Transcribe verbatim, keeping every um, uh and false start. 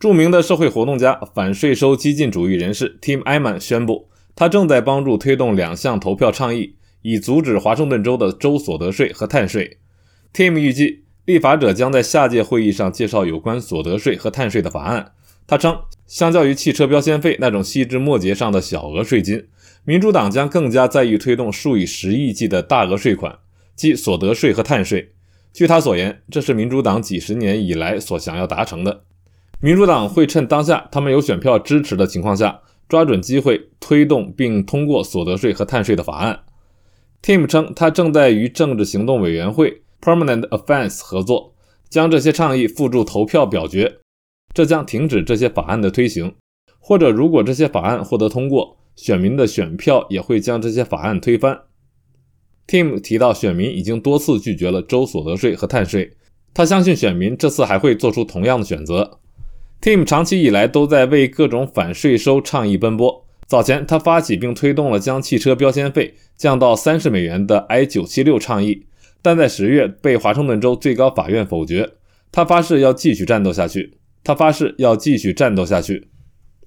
著名的社会活动家、反税收激进主义人士 Tim Eyman 宣布，他正在帮助推动两项投票倡议，以阻止华盛顿州的州所得税和碳税。Tim 预计，立法者将在下届会议上介绍有关所得税和碳税的法案。他称，相较于汽车标签费那种细枝末节上的小额税金，民主党将更加在意推动数以十亿计的大额税款，即所得税和碳税。据他所言，这是民主党几十年以来所想要达成的。民主党会趁当下他们有选票支持的情况下，抓准机会推动并通过所得税和碳税的法案。Tim 称，他正在与政治行动委员会 Permanent Offense 合作，将这些倡议付诸投票表决，这将停止这些法案的推行，或者如果这些法案获得通过，选民的选票也会将这些法案推翻。Tim 提到，选民已经多次拒绝了州所得税和碳税，他相信选民这次还会做出同样的选择。Tim 长期以来都在为各种反税收倡议奔波。早前他发起并推动了将汽车标签费降到三十美元的 I 九七六 倡议，但在十月被华盛顿州最高法院否决。他发誓要继续战斗下去。他发誓要继续战斗下去。